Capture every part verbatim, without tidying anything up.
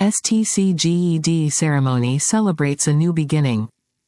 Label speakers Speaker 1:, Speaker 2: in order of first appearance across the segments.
Speaker 1: S T C G E D ceremony celebrates a new beginning.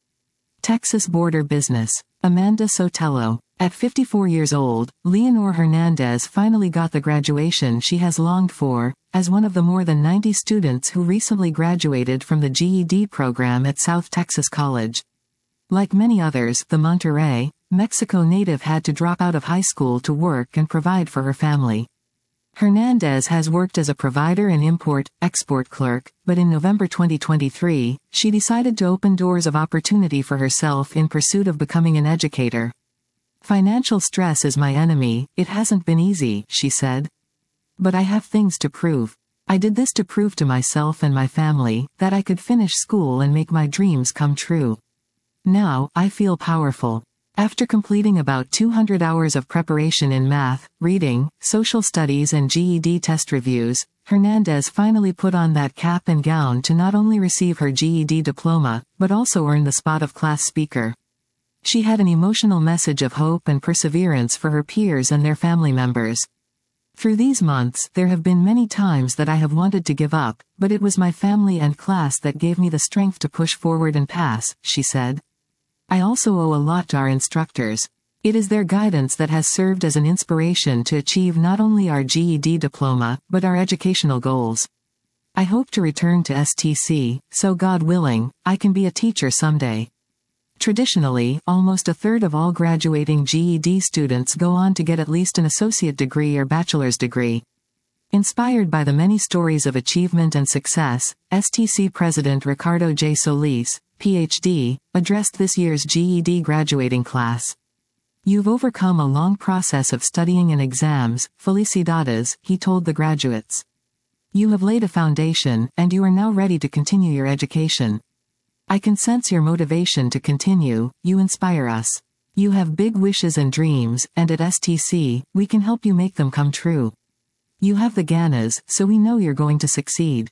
Speaker 1: Texas border business. Amanda Sotelo. At fifty-four years old, Leonor Hernandez finally got the graduation she has longed for, as one of the more than ninety students who recently graduated from the G E D program at South Texas College. Like many others, the Monterrey, Mexico native had to drop out of high school to work and provide for her family. Hernandez has worked as a provider and import-export clerk, but in November twenty twenty-three, she decided to open doors of opportunity for herself in pursuit of becoming an educator. "Financial stress is my enemy, it hasn't been easy," she said. "But I have things to prove. I did this to prove to myself and my family that I could finish school and make my dreams come true. Now, I feel powerful." After completing about two hundred hours of preparation in math, reading, social studies and G E D test reviews, Hernandez finally put on that cap and gown to not only receive her G E D diploma, but also earn the spot of class speaker. She had an emotional message of hope and perseverance for her peers and their family members. "Through these months, there have been many times that I have wanted to give up, but it was my family and class that gave me the strength to push forward and pass," she said. "I also owe a lot to our instructors. It is their guidance that has served as an inspiration to achieve not only our G E D diploma, but our educational goals. I hope to return to S T C, so God willing, I can be a teacher someday." Traditionally, almost a third of all graduating G E D students go on to get at least an associate degree or bachelor's degree. Inspired by the many stories of achievement and success, S T C President Ricardo J. Solis, P H D, addressed this year's G E D graduating class. "You've overcome a long process of studying and exams, felicidades," he told the graduates. "You have laid a foundation, and you are now ready to continue your education. I can sense your motivation to continue, you inspire us. You have big wishes and dreams, and at S T C, we can help you make them come true. You have the ganas, so we know you're going to succeed."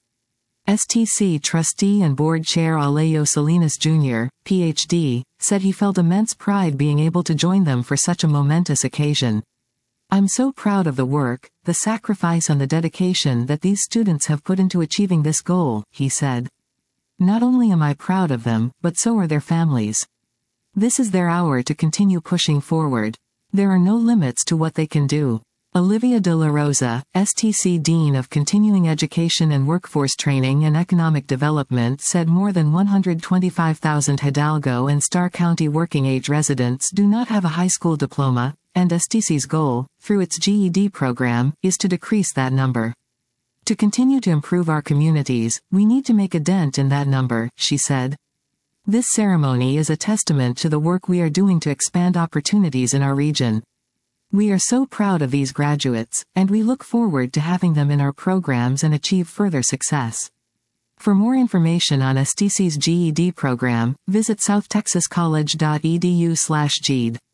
Speaker 1: S T C trustee and board chair Alejo Salinas Junior, P H D, said he felt immense pride being able to join them for such a momentous occasion. "I'm so proud of the work, the sacrifice and the dedication that these students have put into achieving this goal," he said. "Not only am I proud of them, but so are their families. This is their hour to continue pushing forward. There are no limits to what they can do." Olivia de la Rosa, S T C Dean of Continuing Education and Workforce Training and Economic Development, said more than one hundred twenty-five thousand Hidalgo and Starr County working-age residents do not have a high school diploma, and S T C's goal, through its G E D program, is to decrease that number. "To continue to improve our communities, we need to make a dent in that number," she said. "This ceremony is a testament to the work we are doing to expand opportunities in our region. We are so proud of these graduates, and we look forward to having them in our programs and achieve further success." For more information on S T C's G E D program, visit south texas college dot e d u slash G E D.